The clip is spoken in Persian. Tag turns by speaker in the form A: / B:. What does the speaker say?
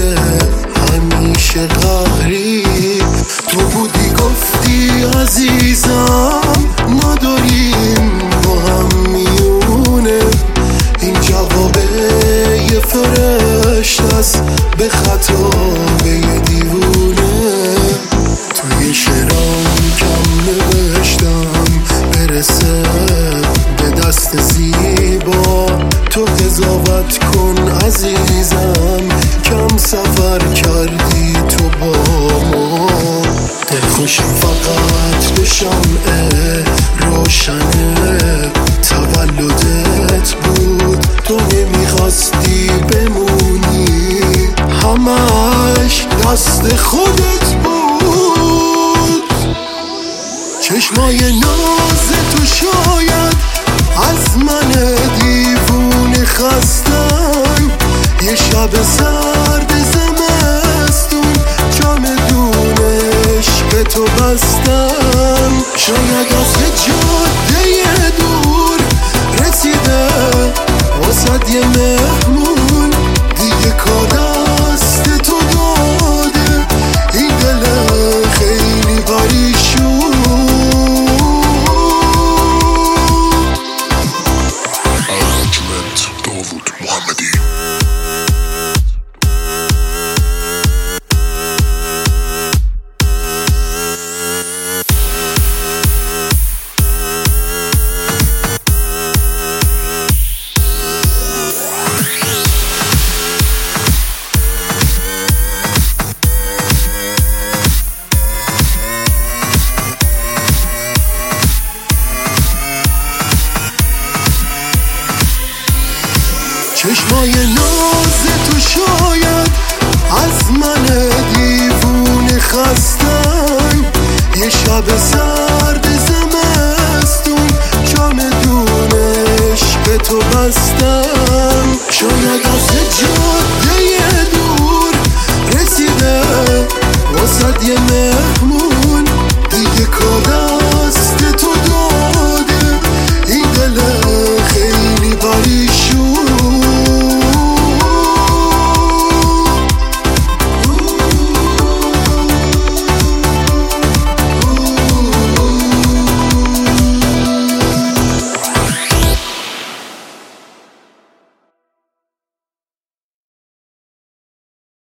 A: همیشه قهری. تو بودی گفتی عزیزم نداریم با هم میونه. این جواب یه فرشته است به خطاب یه دیوونه. توی شعرام کم نوشتم برسه به دست زیبا. تو قضاوت کن عزیزم کم سفر کردی تو با ما. دلخوشم فقط به شمع روشنه تولدت بود. تو نمیخواستی بمونی همش دست خودت بود. چشمای ناز تو شاید از من دیوونه خستن. یه شب سرد زمستون چمدون عشق تو بستم. شاید